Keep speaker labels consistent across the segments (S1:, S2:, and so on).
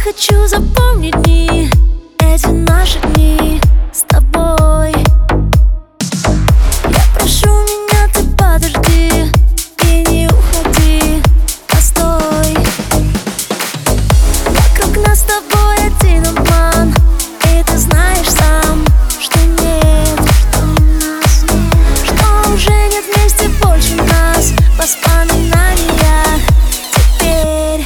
S1: хочу запомнить дни, эти наши дни с тобой. Я прошу меня, ты подожди и не уходи, постой. Вокруг нас с тобой один обман, и ты знаешь сам, что нет, что уже нет вместе больше нас. Воспоминания теперь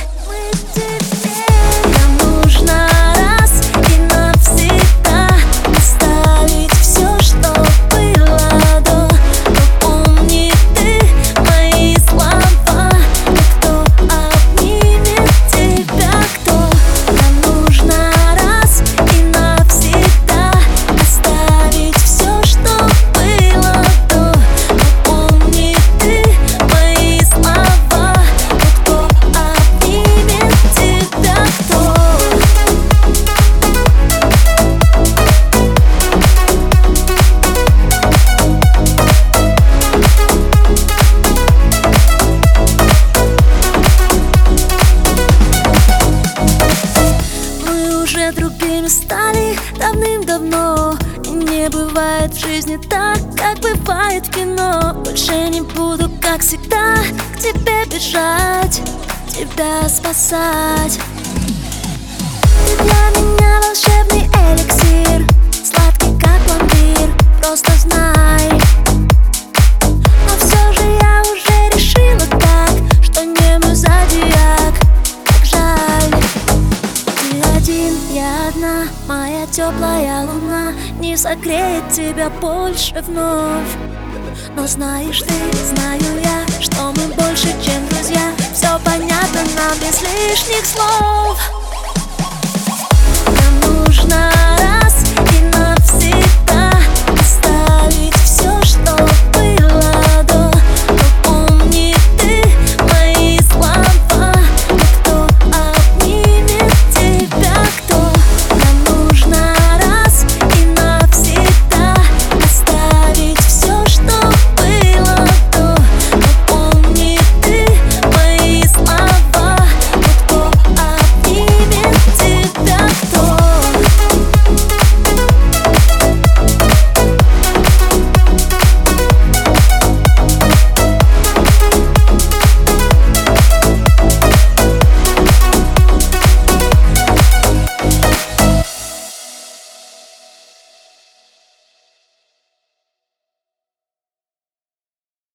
S1: нам нужно раз и навсегда оставить все, что было до. Но помни ты мои слова, кто обнимет тебя, кто. Нам нужно раз и навсегда оставить все, что было до. Но помни ты мои слова, кто обнимет тебя, кто. Мы уже другими стали давным-давно, и не бывает в жизни так, как бывает в кино. Больше не буду, как всегда, к тебе бежать, тебя спасать. Ты для меня волшебный эликсир, сладкий как пломбир, просто знай. Но все же я уже решила так, что не мой зодиак. Как жаль, ты один, я одна, моя теплая луна не согреет тебя больше вновь. Но знаешь ты, знаю я, что мы больше, чем друзья. Все понятно нам без лишних слов.